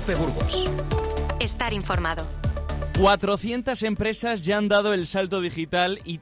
COPE Burgos. Estar informado. 400 empresas ya han dado el salto digital y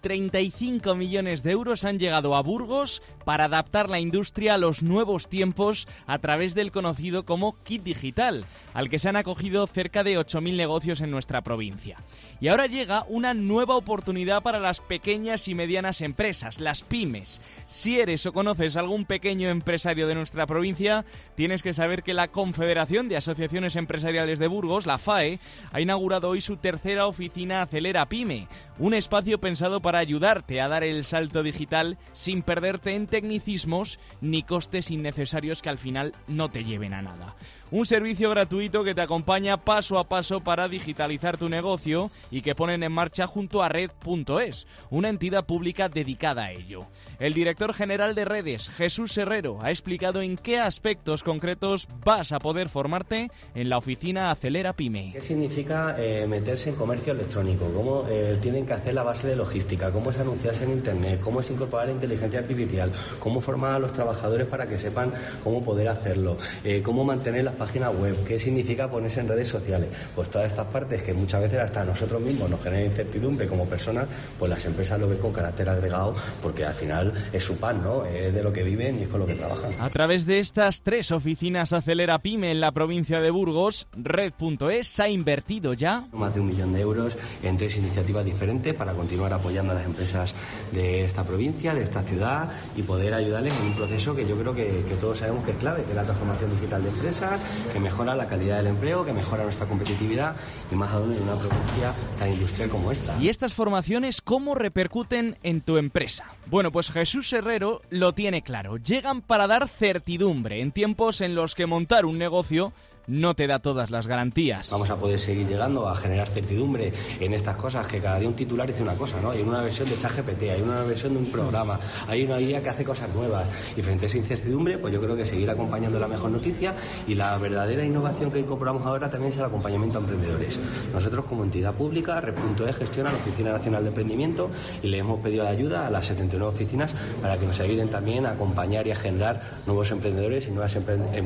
35 millones de euros han llegado a Burgos para adaptar la industria a los nuevos tiempos a través del conocido como Kit Digital, al que se han acogido cerca de 8.000 negocios en nuestra provincia. Y ahora llega una nueva oportunidad para las pequeñas y medianas empresas, las pymes. Si eres o conoces algún pequeño empresario de nuestra provincia, tienes que saber que la Confederación de Asociaciones Empresariales de Burgos, la FAE, ha inaugurado hoy su tercera oficina Acelera Pyme, un espacio pensado para ayudarte a dar el salto digital sin perderte en tecnicismos ni costes innecesarios que al final no te lleven a nada. Un servicio gratuito que te acompaña paso a paso para digitalizar tu negocio y que ponen en marcha junto a Red.es, una entidad pública dedicada a ello. El director general de Redes, Jesús Herrero, ha explicado en qué aspectos concretos vas a poder formarte en la oficina Acelera Pyme. ¿Qué significa meterse en comercio electrónico? ¿Cómo tienen que hacer la base de logística? ¿Cómo es anunciarse en Internet? ¿Cómo es incorporar la inteligencia artificial? ¿Cómo formar a los trabajadores para que sepan cómo poder hacerlo? ¿Cómo mantener las páginas web? ¿Qué significa ponerse en redes sociales? Pues todas estas partes que muchas veces hasta nosotros mismos nos generan incertidumbre como personas, pues las empresas lo ven con carácter agregado porque al final es su pan, ¿no? Es de lo que viven y es con lo que trabajan. A través de estas 3 oficinas Acelera Pyme en la provincia de Burgos, Red.es ha invertido ya más de 1 millón de euros en 3 iniciativas diferentes para continuar apoyando a las empresas de esta provincia, de esta ciudad y poder ayudarles en un proceso que yo creo que todos sabemos que es clave, que es la transformación digital de empresas, que mejora la calidad del empleo, que mejora nuestra competitividad y más aún en una provincia tan industrial como esta. ¿Y estas formaciones cómo repercuten en tu empresa? Bueno, pues Jesús Herrero lo tiene claro. Llegan para dar certidumbre en tiempos en los que montar un negocio no te da todas las garantías. Vamos a poder seguir llegando a generar certidumbre en estas cosas, que cada día un titular dice una cosa, ¿no? Hay una versión de ChatGPT, hay una versión de un programa, hay una guía que hace cosas nuevas y frente a esa incertidumbre, pues yo creo que seguir acompañando la mejor noticia y la verdadera innovación que incorporamos ahora también es el acompañamiento a emprendedores. Nosotros como entidad pública, Red.es gestiona la Oficina Nacional de Emprendimiento y le hemos pedido ayuda a las 79 oficinas para que nos ayuden también a acompañar y a generar nuevos emprendedores y nuevas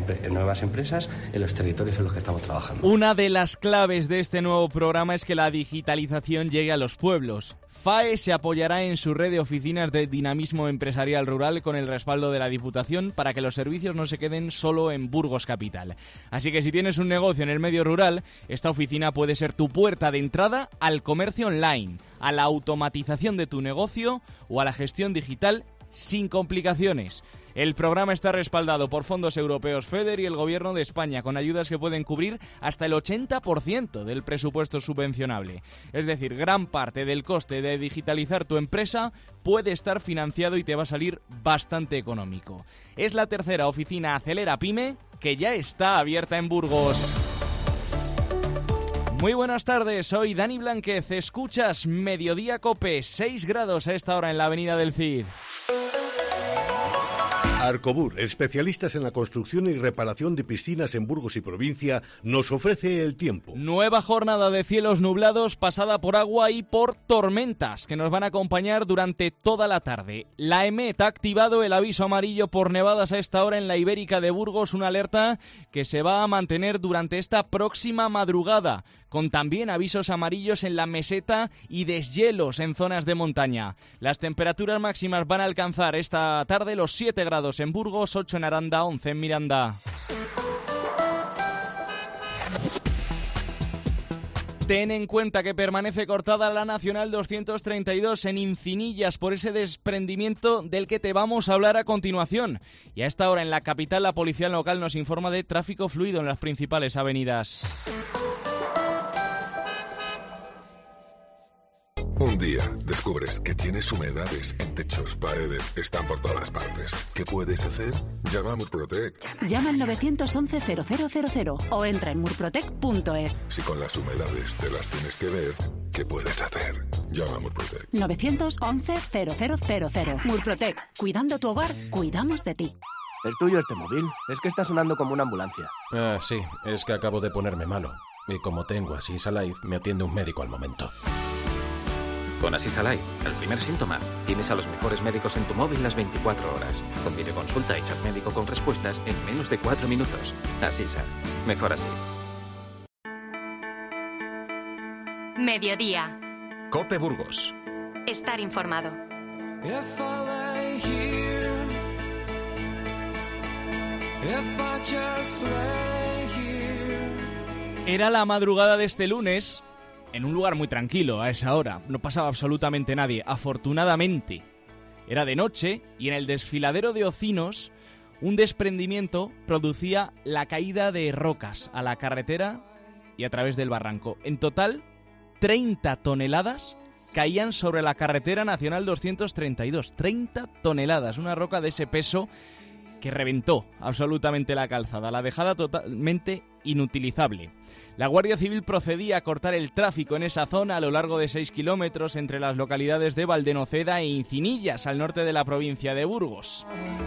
empresas en los territorios en los que estamos trabajando. Una de las claves de este nuevo programa es que la digitalización llegue a los pueblos. FAE se apoyará en su red de oficinas de dinamismo empresarial rural con el respaldo de la Diputación para que los servicios no se queden solo en Burgos capital. Así que si tienes un negocio en el medio rural, esta oficina puede ser tu puerta de entrada al comercio online, a la automatización de tu negocio o a la gestión digital sin complicaciones. El programa está respaldado por fondos europeos FEDER y el Gobierno de España, con ayudas que pueden cubrir hasta el 80% del presupuesto subvencionable. Es decir, gran parte del coste de digitalizar tu empresa puede estar financiado y te va a salir bastante económico. Es la tercera oficina Acelera Pyme que ya está abierta en Burgos. Muy buenas tardes, soy Dani Blanquez, escuchas Mediodía Cope, 6 grados a esta hora en la avenida del Cid. Arcobur, especialistas en la construcción y reparación de piscinas en Burgos y provincia, nos ofrece el tiempo. Nueva jornada de cielos nublados pasada por agua y por tormentas que nos van a acompañar durante toda la tarde. La EMET ha activado el aviso amarillo por nevadas a esta hora en la Ibérica de Burgos, una alerta que se va a mantener durante esta próxima madrugada, con también avisos amarillos en la meseta y deshielos en zonas de montaña. Las temperaturas máximas van a alcanzar esta tarde los 7 grados en Burgos, 8 en Aranda, 11 en Miranda. Ten en cuenta que permanece cortada la Nacional 232 en Incinillas por ese desprendimiento del que te vamos a hablar a continuación. Y a esta hora en la capital la policía local nos informa de tráfico fluido en las principales avenidas. Un día descubres que tienes humedades en techos, paredes, están por todas partes. ¿Qué puedes hacer? Llama a Murprotec. Llama al 911-0000 o entra en murprotec.es. Si con las humedades te las tienes que ver, ¿qué puedes hacer? Llama a Murprotec. 911-0000. Murprotec. Cuidando tu hogar, cuidamos de ti. ¿Es tuyo este móvil? Es que está sonando como una ambulancia. Ah, sí. Es que acabo de ponerme malo. Y como tengo Asisa Life, me atiende un médico al momento. Con Asisa Life, el primer síntoma, tienes a los mejores médicos en tu móvil las 24 horas, con videoconsulta y chat médico con respuestas en menos de 4 minutos. Asisa, mejor así. Mediodía. COPE Burgos. Estar informado. Era la madrugada de este lunes, en un lugar muy tranquilo a esa hora. No pasaba absolutamente nadie, afortunadamente. Era de noche y en el desfiladero de Ocinos un desprendimiento producía la caída de rocas a la carretera y a través del barranco. En total, 30 toneladas caían sobre la carretera nacional 232. 30 toneladas, una roca de ese peso que reventó absolutamente la calzada, la dejada totalmente inutilizable. La Guardia Civil procedía a cortar el tráfico en esa zona a lo largo de 6 kilómetros entre las localidades de Valdenoceda e Incinillas, al norte de la provincia de Burgos.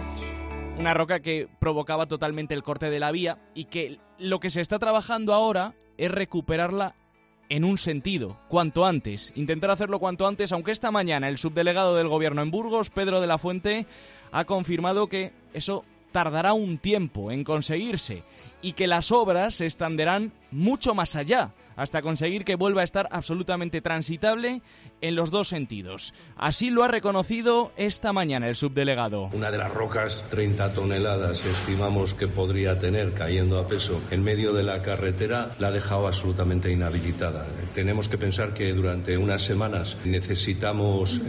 Una roca que provocaba totalmente el corte de la vía y que lo que se está trabajando ahora es recuperarla en un sentido, cuanto antes. Intentar hacerlo cuanto antes, aunque esta mañana el subdelegado del Gobierno en Burgos, Pedro de la Fuente, ha confirmado que eso tardará un tiempo en conseguirse y que las obras se extenderán mucho más allá, hasta conseguir que vuelva a estar absolutamente transitable en los dos sentidos. Así lo ha reconocido esta mañana el subdelegado. Una de las rocas, 30 toneladas, estimamos que podría tener cayendo a peso en medio de la carretera, la ha dejado absolutamente inhabilitada. Tenemos que pensar que durante unas semanas necesitamos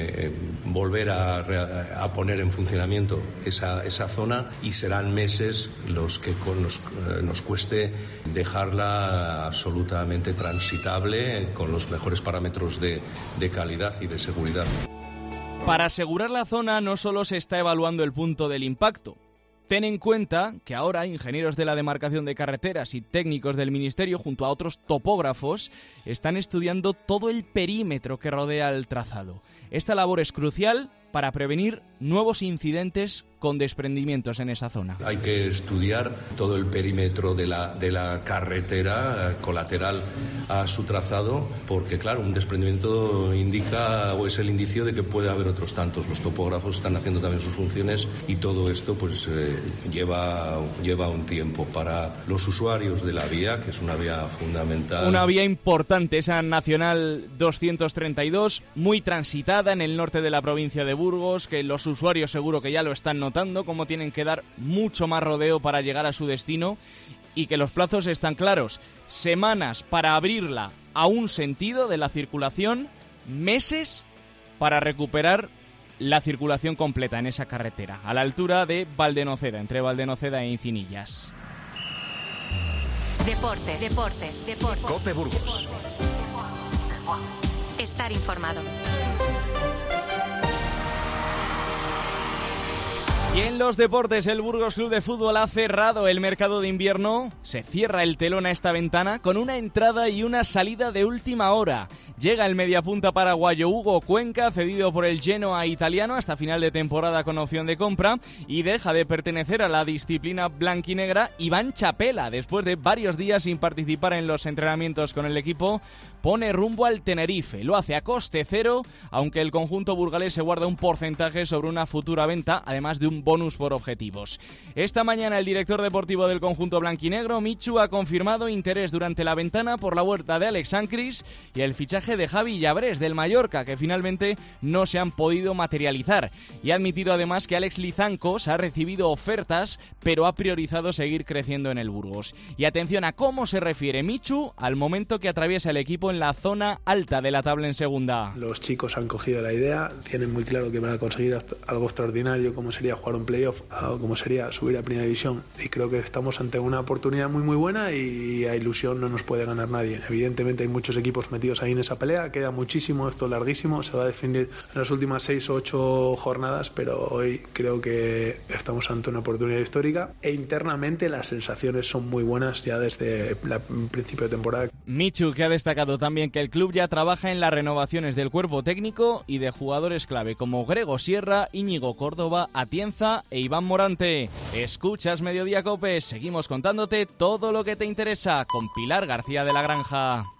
volver a poner en funcionamiento esa zona y serán meses los que nos cueste dejarla absolutamente transitable con los mejores parámetros de calidad y de seguridad. Para asegurar la zona no solo se está evaluando el punto del impacto. Ten en cuenta que ahora ingenieros de la demarcación de carreteras y técnicos del Ministerio, junto a otros topógrafos, están estudiando todo el perímetro que rodea el trazado. Esta labor es crucial para prevenir nuevos incidentes con desprendimientos en esa zona. Hay que estudiar todo el perímetro de la carretera colateral a su trazado, porque claro, un desprendimiento indica o es el indicio de que puede haber otros tantos. Los topógrafos están haciendo también sus funciones y todo esto pues lleva un tiempo. Para los usuarios de la vía, que es una vía fundamental. Una vía importante, esa Nacional 232, muy transitada en el norte de la provincia de Burgos, que los usuarios seguro que ya lo están notando, cómo tienen que dar mucho más rodeo para llegar a su destino y que los plazos están claros. Semanas para abrirla a un sentido de la circulación, meses para recuperar la circulación completa en esa carretera, a la altura de Valdenoceda, entre Valdenoceda e Incinillas. Deportes. COPE Burgos. Estar informado. Y en los deportes, el Burgos Club de Fútbol ha cerrado el mercado de invierno. Se cierra el telón a esta ventana con una entrada y una salida de última hora. Llega el mediapunta paraguayo Hugo Cuenca, cedido por el Genoa italiano hasta final de temporada con opción de compra, y deja de pertenecer a la disciplina blanquinegra Iván Chapela. Después de varios días sin participar en los entrenamientos con el equipo, pone rumbo al Tenerife. Lo hace a coste cero, aunque el conjunto burgalés se guarda un porcentaje sobre una futura venta, además de un bonus por objetivos. Esta mañana el director deportivo del conjunto blanquinegro, Michu, ha confirmado interés durante la ventana por la vuelta de Alex Sancris y el fichaje de Javi Llabrés del Mallorca, que finalmente no se han podido materializar. Y ha admitido además que Alex Lizancos ha recibido ofertas, pero ha priorizado seguir creciendo en el Burgos. Y atención a cómo se refiere Michu al momento que atraviesa el equipo en la zona alta de la tabla en segunda. Los chicos han cogido la idea, tienen muy claro que van a conseguir algo extraordinario, como sería jugar un playoff, como sería subir a primera división, y creo que estamos ante una oportunidad muy buena y a ilusión no nos puede ganar nadie. Evidentemente hay muchos equipos metidos ahí en esa pelea, queda muchísimo, esto es larguísimo, se va a definir en las últimas 6 o 8 jornadas, pero hoy creo que estamos ante una oportunidad histórica e internamente las sensaciones son muy buenas ya desde el principio de temporada. Michu, que ha destacado también que el club ya trabaja en las renovaciones del cuerpo técnico y de jugadores clave como Grego Sierra, Íñigo Córdoba, Atienza e Iván Morante. Escuchas Mediodía COPE, seguimos contándote todo lo que te interesa con Pilar García de la Granja.